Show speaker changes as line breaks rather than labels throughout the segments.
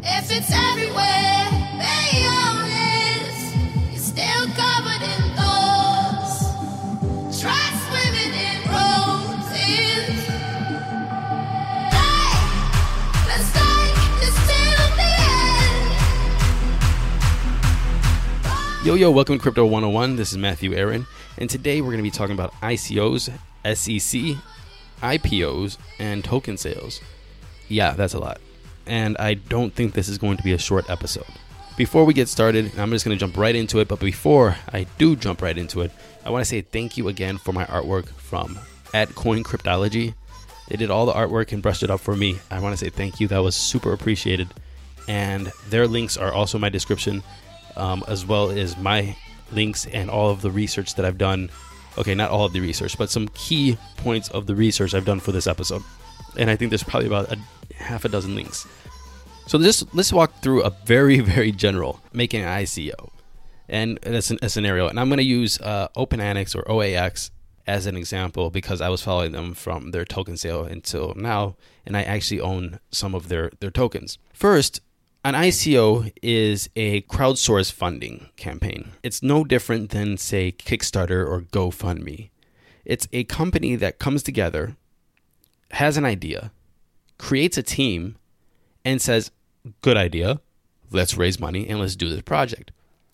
If it's everywhere, be honest. You're still covered in thorns. Try swimming in roses. Hey, let's take this till the end.
Yo, welcome to Crypto 101. This is Matthew Aaron, and today we're going to be talking about ICOs, SEC, IPOs, and token sales. Yeah, that's a lot. And I don't think this is going to be a short episode. Before we get started, I'm just going to jump right into it. But before I do jump right into it, I want to say thank you again for my artwork from @CoinCryptology. They did all the artwork and brushed it up for me. I want to say thank you. That was super appreciated. And their links are also in my description, as well as my links and all of the research that I've done. Okay, not all of the research, but some key points of the research I've done for this episode. And I think there's probably about half a dozen links. So let's walk through a very, very general making an ICO. And that's a scenario. And I'm going to use OpenAnix or OAX as an example because I was following them from their token sale until now. And I actually own some of their tokens. First, an ICO is a crowdsourced funding campaign. It's no different than, say, Kickstarter or GoFundMe. It's a company that comes together, has an idea, creates a team, and says, good idea, let's raise money and let's do this project.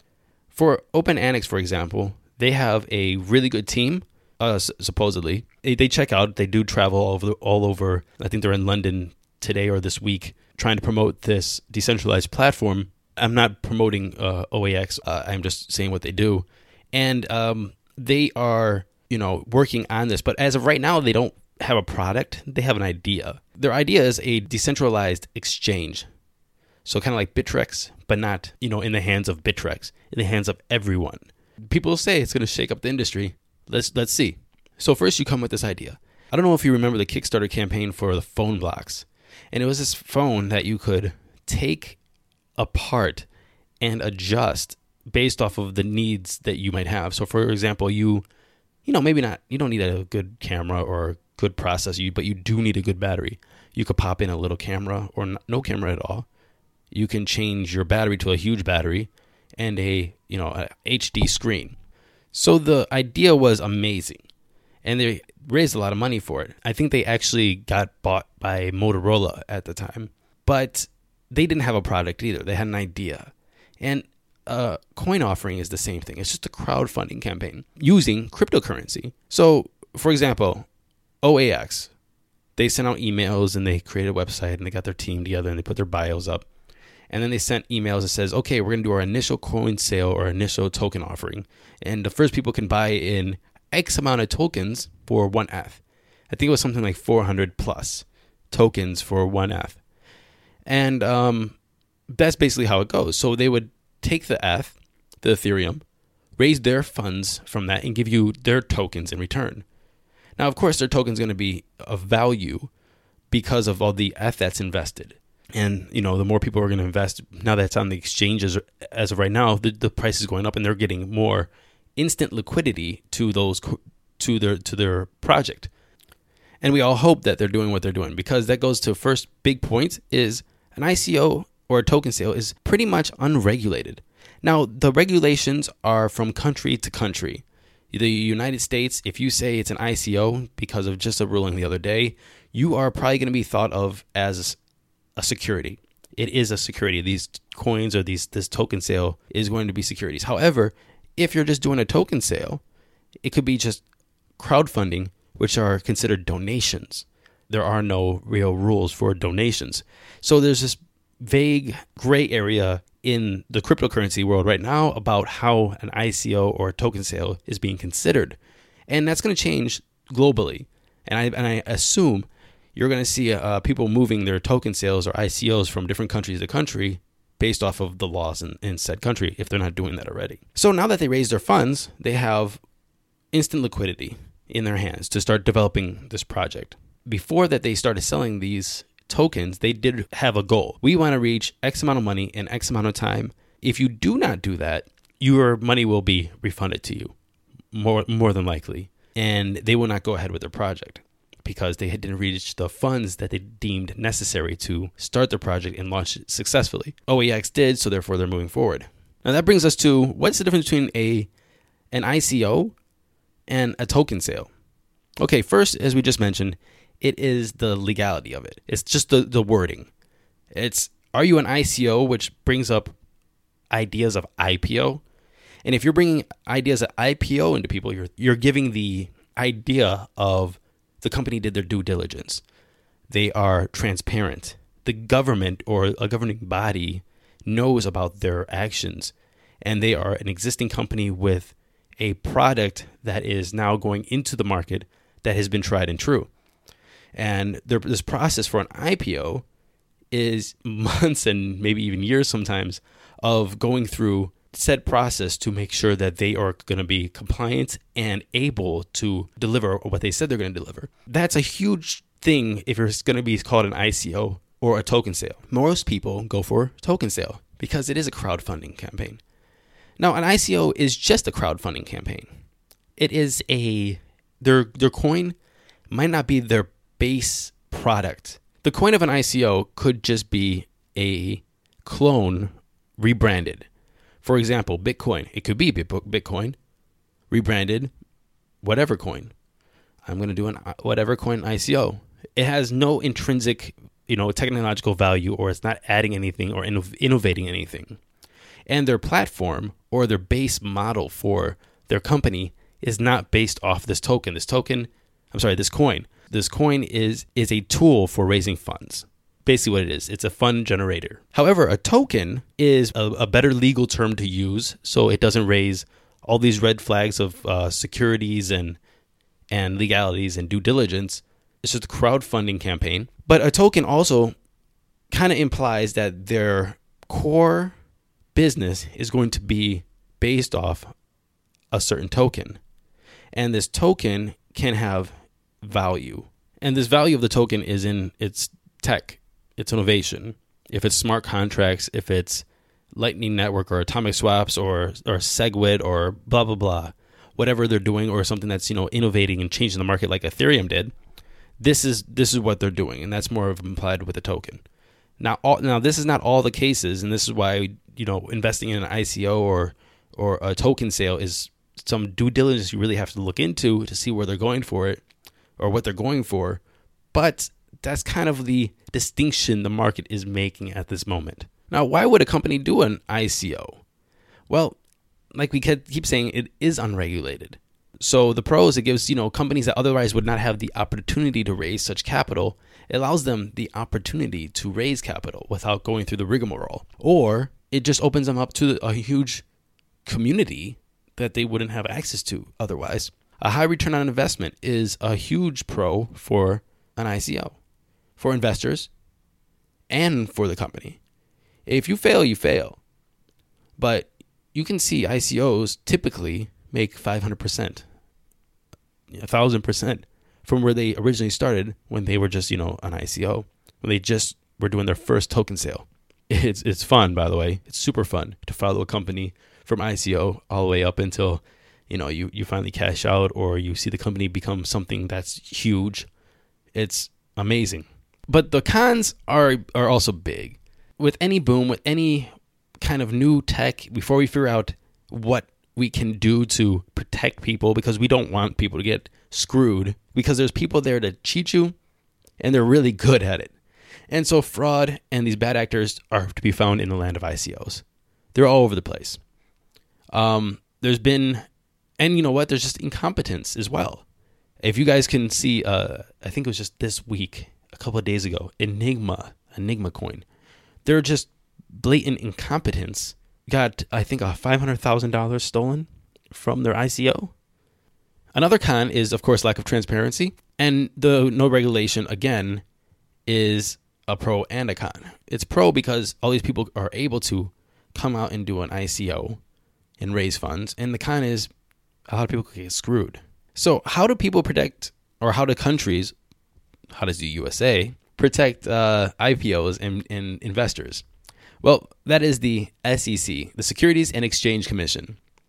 For OpenAnix, for example, they have a really good team, supposedly. They check out, they do travel all over. I think they're in London today or this week trying to promote this decentralized platform. I'm not promoting OAX. I'm just saying what they do. And they are, working on this. But as of right now, they don't have a product. They have an idea. Their idea is a decentralized exchange. So kind of like Bittrex, but not, in the hands of Bittrex, in the hands of everyone. People say it's going to shake up the industry. Let's see. So first you come with this idea. I don't know if you remember the Kickstarter campaign for the phone blocks. And it was this phone that you could take apart and adjust based off of the needs that you might have. So for example, you don't need a good camera or good processor, but you do need a good battery. You could pop in a little camera or no camera at all. You can change your battery to a huge battery and a HD screen. So the idea was amazing. And they raised a lot of money for it. I think they actually got bought by Motorola at the time. But they didn't have a product either. They had an idea. And coin offering is the same thing. It's just a crowdfunding campaign using cryptocurrency. So, for example, OAX, they sent out emails and they created a website and they got their team together and they put their bios up. And then they sent emails that says, okay, we're going to do our initial coin sale or initial token offering. And the first people can buy in X amount of tokens for 1 ETH. I think it was something like 400 plus tokens for 1 ETH. And that's basically how it goes. So they would take the ETH, the Ethereum, raise their funds from that and give you their tokens in return. Now, of course, their token's going to be of value because of all the ETH that's invested. And, the more people are going to invest, now that it's on the exchanges as of right now, the price is going up and they're getting more instant liquidity to their project. And we all hope that they're doing what they're doing, because that goes to first big point is an ICO or a token sale is pretty much unregulated. Now, the regulations are from country to country. The United States, if you say it's an ICO because of just a ruling the other day, you are probably going to be thought of as a security. It is a security. These coins or this token sale is going to be securities. However, if you're just doing a token sale, it could be just crowdfunding, which are considered donations. There are no real rules for donations. So there's this vague gray area in the cryptocurrency world right now about how an ICO or a token sale is being considered. And that's going to change globally. And I assume you're going to see people moving their token sales or ICOs from different countries to country based off of the laws in said country, if they're not doing that already. So now that they raised their funds, they have instant liquidity in their hands to start developing this project. Before that, they started selling these tokens, they did have a goal. We want to reach X amount of money in X amount of time. If you do not do that, your money will be refunded to you, more than likely, and they will not go ahead with their project. because they didn't reach the funds that they deemed necessary to start the project and launch it successfully. OAX did, so therefore they're moving forward. Now that brings us to, what's the difference between an ICO and a token sale? Okay, first, as we just mentioned, it is the legality of it. It's just the wording. It's, are you an ICO, which brings up ideas of IPO? And if you're bringing ideas of IPO into people, you're giving the idea of the company did their due diligence. They are transparent. The government or a governing body knows about their actions, and they are an existing company with a product that is now going into the market that has been tried and true. And this process for an IPO is months and maybe even years sometimes of going through said process to make sure that they are going to be compliant and able to deliver what they said they're going to deliver. That's a huge thing if it's going to be called an ICO or a token sale. Most people go for token sale because it is a crowdfunding campaign. Now, an ICO is just a crowdfunding campaign. It is their coin might not be their base product. The coin of an ICO could just be a clone rebranded. For example, Bitcoin. It could be Bitcoin rebranded whatever coin. I'm going to do an whatever coin ICO. It has no intrinsic, technological value, or it's not adding anything or innovating anything. And their platform or their base model for their company is not based off this token. This coin. This coin is a tool for raising funds. Basically what it is. It's a fund generator. However, a token is a better legal term to use, so it doesn't raise all these red flags of securities and legalities and due diligence. It's just a crowdfunding campaign. But a token also kind of implies that their core business is going to be based off a certain token. And this token can have value. And this value of the token is in its tech. It's innovation. If it's smart contracts, if it's Lightning Network or atomic swaps or SegWit or blah, blah, blah, whatever they're doing, or something that's, innovating and changing the market like Ethereum did, this is what they're doing. And that's more of implied with a token. Now, this is not all the cases. And this is why, investing in an ICO or a token sale is some due diligence you really have to look into to see where they're going for it or what they're going for. But that's kind of the distinction the market is making at this moment. Now, why would a company do an ICO? Well, like we keep saying, it is unregulated. So the pros, it gives, companies that otherwise would not have the opportunity to raise such capital, it allows them the opportunity to raise capital without going through the rigmarole. Or it just opens them up to a huge community that they wouldn't have access to otherwise. A high return on investment is a huge pro for an ICO, for investors and for the company. If you fail, you fail. But you can see ICOs typically make 500%, 1,000% from where they originally started when they were just, an ICO, when they just were doing their first token sale. It's fun, by the way. It's super fun to follow a company from ICO all the way up until, you finally cash out or you see the company become something that's huge. It's amazing. But the cons are also big. With any boom, with any kind of new tech, before we figure out what we can do to protect people, because we don't want people to get screwed, because there's people there to cheat you, and they're really good at it. And so fraud and these bad actors are to be found in the land of ICOs. They're all over the place. There's been, and you know what? There's just incompetence as well. If you guys can see, I think it was just this week, a couple of days ago, Enigma coin. They're just blatant incompetence. Got, I think, $500,000 stolen from their ICO. Another con is, of course, lack of transparency. And the no regulation, again, is a pro and a con. It's pro because all these people are able to come out and do an ICO and raise funds. And the con is a lot of people get screwed. So how do people protect, or how do countries, how does the USA protect IPOs and investors? Well, that is the SEC, the Securities and Exchange Commission.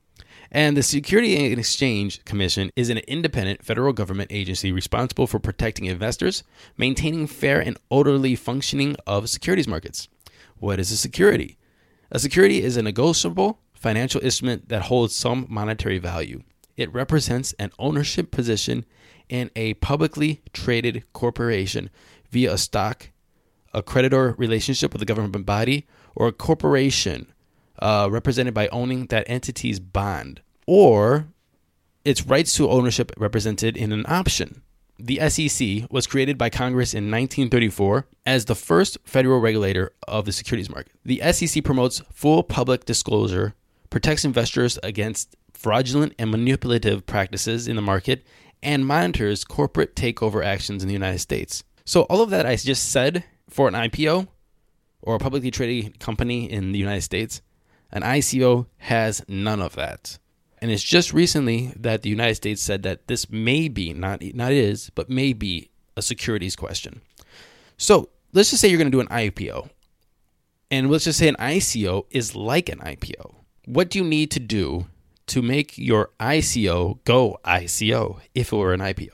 And the Security and Exchange Commission is an independent federal government agency responsible for protecting investors, maintaining fair and orderly functioning of securities markets. What is a security? A security is a negotiable financial instrument that holds some monetary value. It represents an ownership position in a publicly traded corporation via a stock, a creditor relationship with a government body, or a corporation represented by owning that entity's bond, or its rights to ownership represented in an option. The SEC was created by Congress in 1934 as the first federal regulator of the securities market. The SEC promotes full public disclosure, protects investors against fraudulent and manipulative practices in the market, and monitors corporate takeover actions in the United States. So all of that I just said for an IPO or a publicly traded company in the United States, an ICO has none of that. And it's just recently that the United States said that this may be, not is, but may be a securities question. So let's just say you're going to do an IPO. And let's just say an ICO is like an IPO. What do you need to do to make your ICO go ICO if it were an IPO?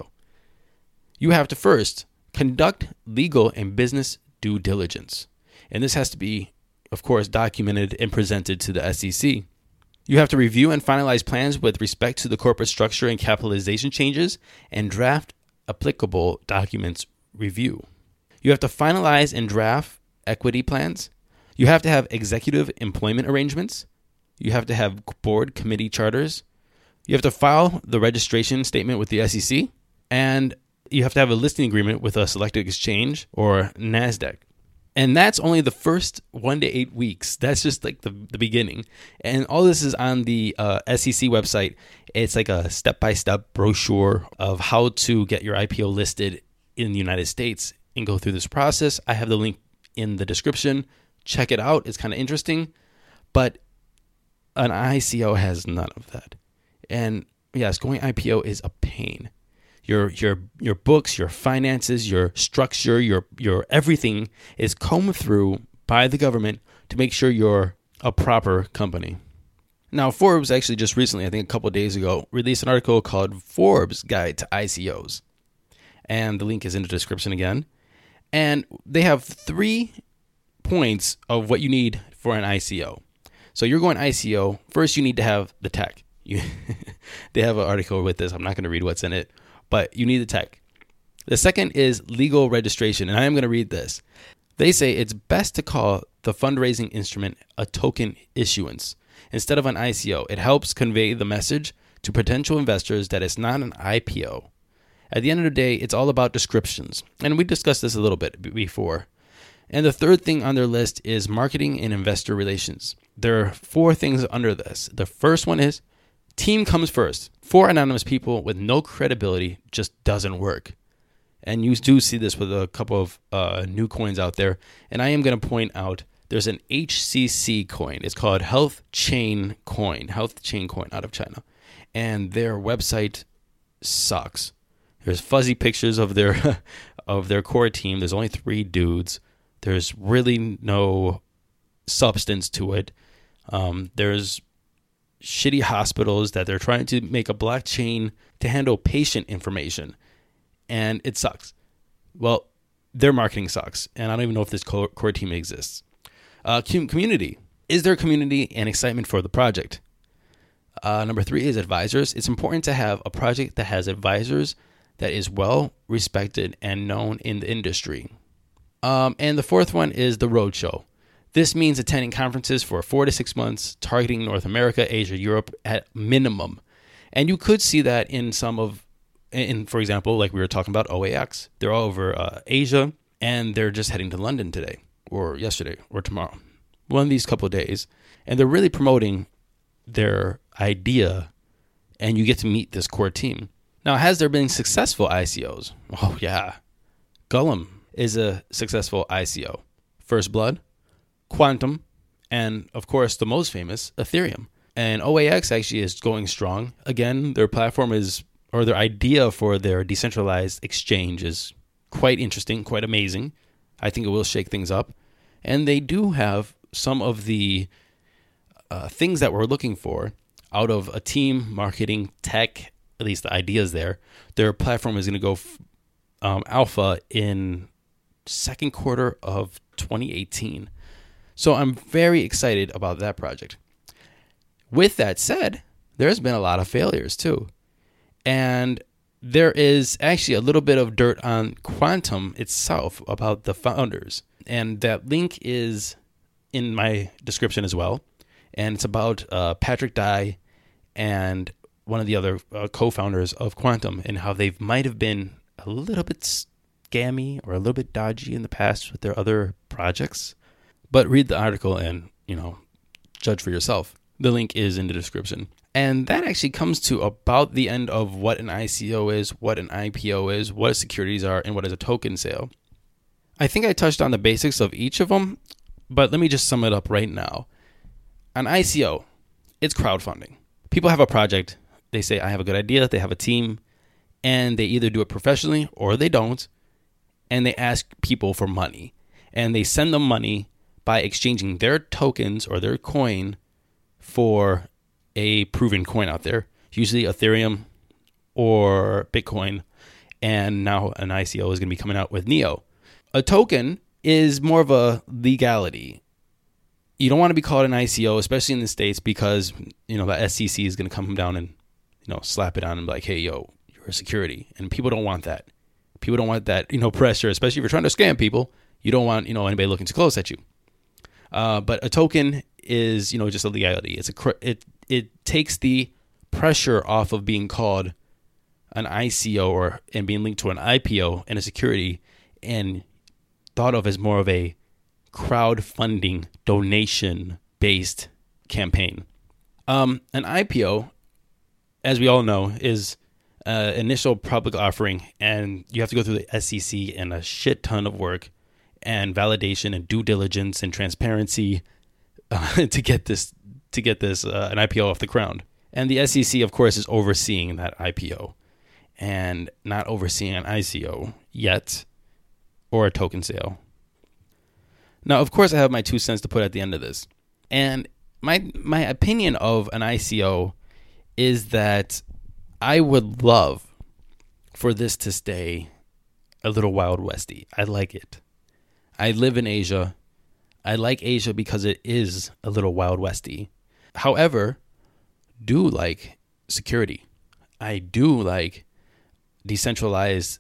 You have to first conduct legal and business due diligence. And this has to be, of course, documented and presented to the SEC. You have to review and finalize plans with respect to the corporate structure and capitalization changes and draft applicable documents review. You have to finalize and draft equity plans. You have to have executive employment arrangements. You have to have board committee charters. You have to file the registration statement with the SEC. And you have to have a listing agreement with a selected exchange or NASDAQ. And that's only the first 1 to 8 weeks. That's just like the beginning. And all this is on the SEC website. It's like a step-by-step brochure of how to get your IPO listed in the United States and go through this process. I have the link in the description. Check it out. It's kind of interesting. But an ICO has none of that. And yes, going IPO is a pain. Your books, your finances, your structure, your everything is combed through by the government to make sure you're a proper company. Now, Forbes actually just recently, I think a couple of days ago, released an article called Forbes Guide to ICOs. And the link is in the description again. And they have 3 points of what you need for an ICO. So you're going ICO. First, you need to have the tech. They have an article with this. I'm not going to read what's in it. But you need the tech. The second is legal registration, and I am going to read this. They say it's best to call the fundraising instrument a token issuance instead of an ICO. It helps convey the message to potential investors that it's not an IPO. At the end of the day, it's all about descriptions, and we discussed this a little bit before. And the third thing on their list is marketing and investor relations. There are 4 things under this. The first one is team comes first. 4 anonymous people with no credibility just doesn't work. And you do see this with a couple of new coins out there. And I am going to point out there's an HCC coin. It's called Health Chain Coin out of China. And their website sucks. There's fuzzy pictures of their of their core team. There's only 3 dudes. There's really no substance to it. There's shitty hospitals that they're trying to make a blockchain to handle patient information, and it sucks. Well, their marketing sucks, and I don't even know if this core team exists. Community. Is there community and excitement for the project? Number 3 is advisors. It's important to have a project that has advisors that is well respected and known in the industry. And the 4th one is the roadshow. This means attending conferences for 4 to 6 months, targeting North America, Asia, Europe at minimum. And you could see that in for example, like we were talking about OAX. They're all over Asia, and they're just heading to London today, or yesterday, or tomorrow. One of these couple of days. And they're really promoting their idea, and you get to meet this core team. Now, has there been successful ICOs? Oh, yeah. Gollum is a successful ICO. First Blood, Quantum, and of course the most famous, Ethereum. And OAX actually is going strong. Again, their platform their idea for their decentralized exchange is quite interesting, quite amazing. I think it will shake things up. And they do have some of the things that we're looking for. out of a team, marketing, tech, at least the ideas there. Their platform is going to go alpha in second quarter of 2018. So I'm very excited about that project. With that said, there's been a lot of failures too. And there is actually a little bit of dirt on Quantum itself about the founders. And that link is in my description as well. And it's about Patrick Dye and one of the other co-founders of Quantum, and how they might have been a little bit scammy or a little bit dodgy in the past with their other projects. But read the article and, judge for yourself. The link is in the description. And that actually comes to about the end of what an ICO is, what an IPO is, what securities are, and what is a token sale. I think I touched on the basics of each of them, but let me just sum it up right now. An ICO, it's crowdfunding. People have a project. They say, I have a good idea. They have a team, and they either do it professionally or they don't, and they ask people for money. And they send them money by exchanging their tokens or their coin for a proven coin out there, usually Ethereum or Bitcoin, and now an ICO is going to be coming out with NEO. A token is more of a legality. You don't want to be called an ICO, especially in the States, because, the SEC is going to come down and, slap it on and be like, hey, yo, you're a security. And people don't want that. People don't want that, pressure, especially if you're trying to scam people. You don't want, anybody looking too close at you. But a token is, just a legality. It takes the pressure off of being called an ICO and being linked to an IPO and a security, and thought of as more of a crowdfunding, donation-based campaign. An IPO, as we all know, is initial public offering, and you have to go through the SEC and a shit ton of work and validation and due diligence and transparency to get this an IPO off the ground. And the SEC, of course, is overseeing that IPO and not overseeing an ICO yet, or a token sale. Now, of course, I have my 2 cents to put at the end of this. And my opinion of an ICO is that I would love for this to stay a little Wild Westy. I like it. I live in Asia. I like Asia because it is a little Wild Westy. However, do like security. I do like decentralized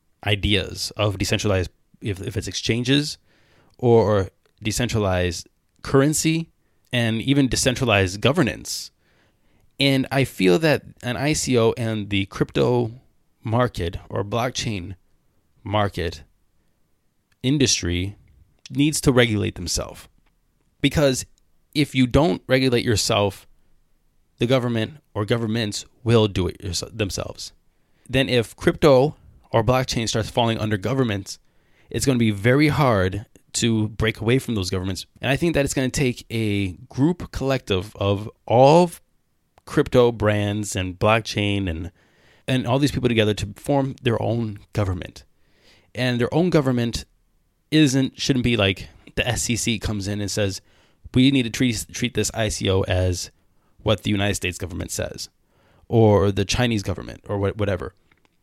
ideas of decentralized, if it's exchanges or decentralized currency and even decentralized governance. And I feel that an ICO and the crypto market or blockchain market industry needs to regulate themselves. Because if you don't regulate yourself, the government or governments will do it themselves. Then if crypto or blockchain starts falling under governments, it's going to be very hard to break away from those governments. And I think that it's going to take a group collective of all crypto brands and blockchain and all these people together to form their own government. And their own government shouldn't be like the SEC comes in and says, we need to treat this ICO as what the United States government says, or the Chinese government, or whatever.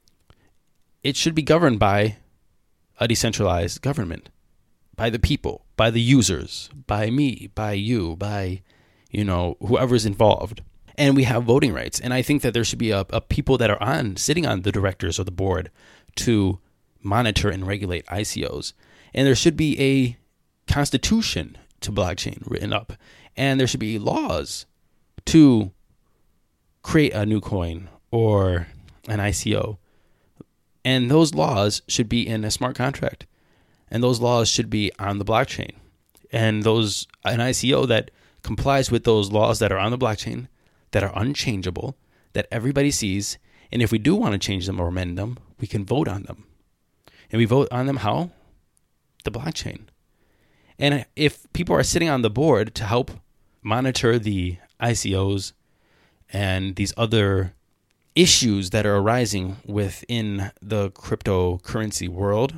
It should be governed by a decentralized government, by the people, by the users, by me, by you, by, whoever's involved. And we have voting rights. And I think that there should be a people that are sitting on the directors or the board to monitor and regulate ICOs. And there should be a constitution to blockchain written up. And there should be laws to create a new coin or an ICO. And those laws should be in a smart contract. And those laws should be on the blockchain. And an ICO that complies with those laws that are on the blockchain, that are unchangeable, that everybody sees. And if we do want to change them or amend them, we can vote on them. And we vote on them how? The blockchain. And if people are sitting on the board to help monitor the ICOs and these other issues that are arising within the cryptocurrency world,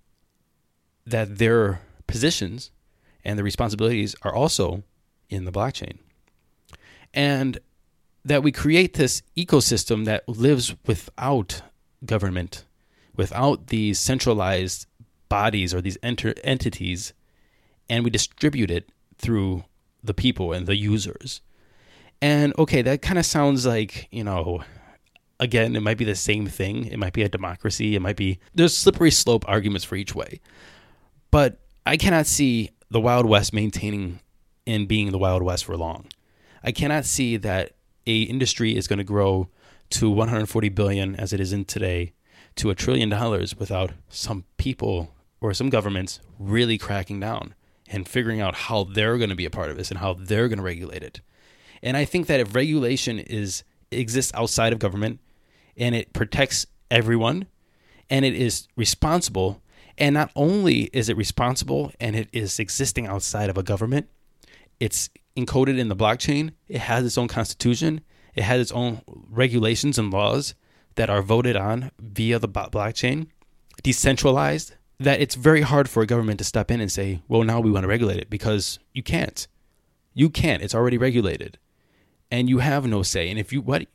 that their positions and the responsibilities are also in the blockchain. And that we create this ecosystem that lives without government, without these centralized bodies or these entities, and we distribute it through the people and the users. And okay, that kind of sounds like, again, it might be the same thing. It might be a democracy. It might be, there's slippery slope arguments for each way. But I cannot see the Wild West maintaining and being the Wild West for long. I cannot see that a industry is going to grow to 140 billion as it is in today to $1 trillion without some people or some governments really cracking down and figuring out how they're going to be a part of this and how they're going to regulate it. And I think that if regulation exists outside of government and it protects everyone and it is responsible, and not only is it responsible and it is existing outside of a government, it's encoded in the blockchain, it has its own constitution, it has its own regulations and laws that are voted on via the blockchain, decentralized, that it's very hard for a government to step in and say, well, now we want to regulate it, because you can't. You can't. It's already regulated. And you have no say. And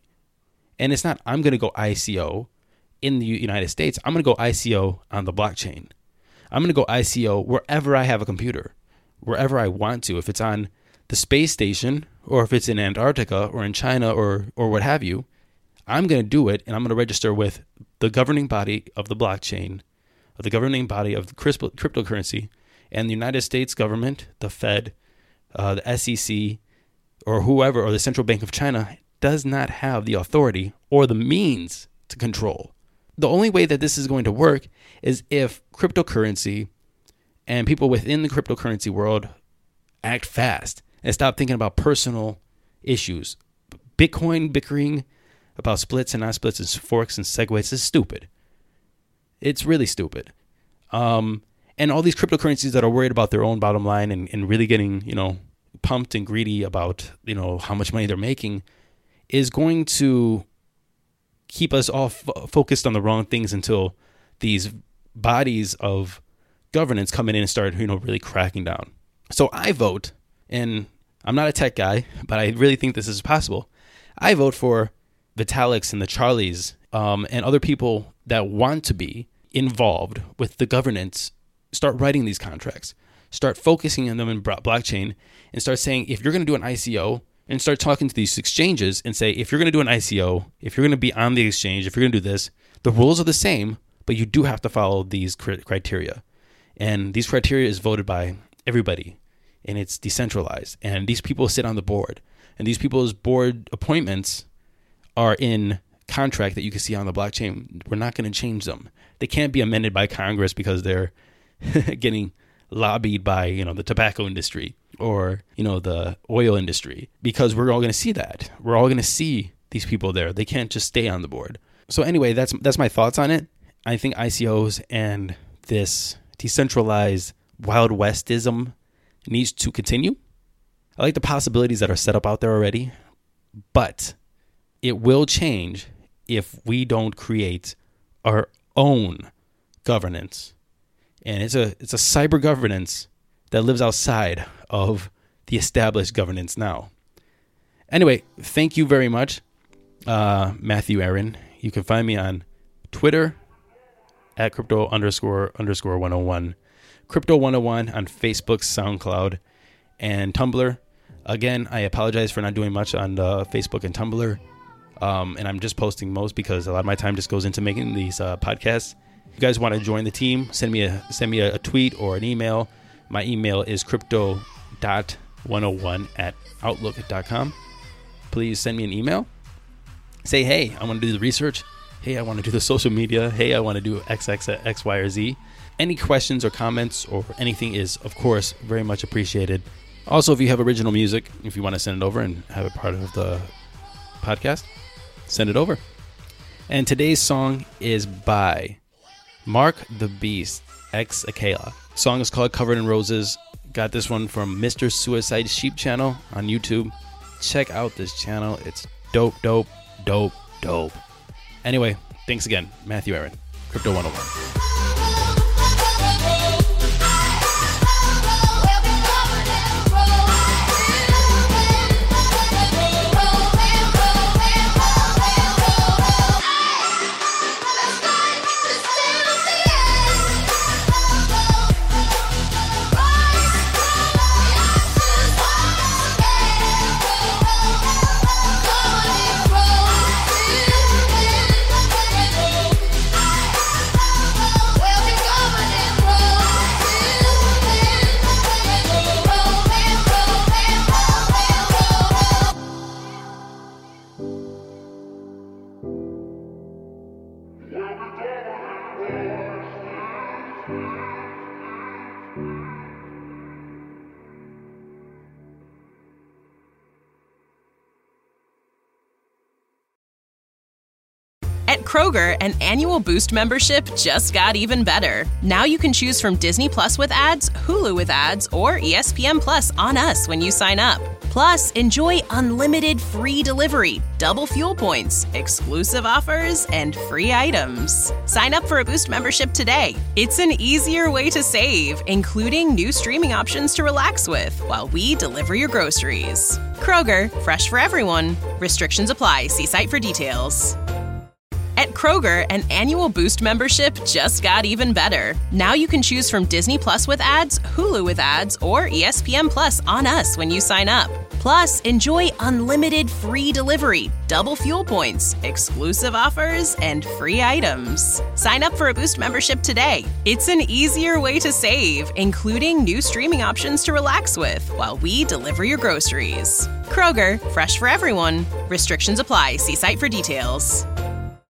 and it's not, I'm going to go ICO in the United States. I'm going to go ICO on the blockchain. I'm going to go ICO wherever I have a computer, wherever I want to. If it's on the space station, or if it's in Antarctica or in China or what have you, I'm going to do it. And I'm going to register with the governing body of the blockchain, of the governing body of the cryptocurrency, and the United States government, the Fed, the SEC, or whoever, or the Central Bank of China, does not have the authority or the means to control. The only way that this is going to work is if cryptocurrency and people within the cryptocurrency world act fast and stop thinking about personal issues. Bitcoin bickering about splits and not splits and forks and segues is stupid. It's really stupid. And all these cryptocurrencies that are worried about their own bottom line and really getting, pumped and greedy about, how much money they're making, is going to keep us all focused on the wrong things until these bodies of governance come in and start, really cracking down. So I vote, and I'm not a tech guy, but I really think this is possible. I vote for Vitaliks and the Charlies and other people that want to be involved with the governance. Start writing these contracts, start focusing on them in blockchain, and start saying, if you're going to do an ICO, and start talking to these exchanges and say, if you're going to do an ICO, if you're going to be on the exchange, if you're going to do this, the rules are the same, but you do have to follow these criteria. And these criteria is voted by everybody, and it's decentralized. And these people sit on the board, and these people's board appointments are in contract that you can see on the blockchain. We're not going to change them. They can't be amended by Congress because they're getting lobbied by, the tobacco industry or, the oil industry, because we're all going to see that. We're all going to see these people there. They can't just stay on the board. So anyway, that's my thoughts on it. I think ICOs and this decentralized Wild Westism needs to continue. I like the possibilities that are set up out there already, but it will change if we don't create our own governance. And it's a cyber governance that lives outside of the established governance now. Anyway, thank you very much, Matthew Aaron. You can find me on Twitter at crypto__101, Crypto 101 on Facebook, SoundCloud, and Tumblr. Again, I apologize for not doing much on Facebook and Tumblr. And I'm just posting most because a lot of my time just goes into making these podcasts. If you guys want to join the team, send me a tweet or an email. My email is crypto.101@outlook.com. Please send me an email. Say, hey, I want to do the research. Hey, I want to do the social media. Hey, I want to do X, Y, or Z. Any questions or comments or anything is, of course, very much appreciated. Also, if you have original music, if you want to send it over and have it part of the podcast, send it over. And today's song is by Mark the Beast X Akela. Song is called Covered in Roses. Got this one from Mr. Suicide Sheep channel on YouTube. Check out this channel. It's dope. Anyway, thanks again. Matthew Aaron, Crypto 101.
At Kroger, an annual Boost membership just got even better. Now you can choose from Disney Plus with ads, Hulu with ads, or ESPN Plus on us when you sign up. Plus, enjoy unlimited free delivery, double fuel points, exclusive offers, and free items. Sign up for a Boost membership today. It's an easier way to save, including new streaming options to relax with while we deliver your groceries. Kroger, fresh for everyone. Restrictions apply. See site for details. At Kroger, an annual Boost membership just got even better. Now you can choose from Disney Plus with ads, Hulu with ads, or ESPN Plus on us when you sign up. Plus, enjoy unlimited free delivery, double fuel points, exclusive offers, and free items. Sign up for a Boost membership today. It's an easier way to save, including new streaming options to relax with while we deliver your groceries. Kroger, fresh for everyone. Restrictions apply. See site for details.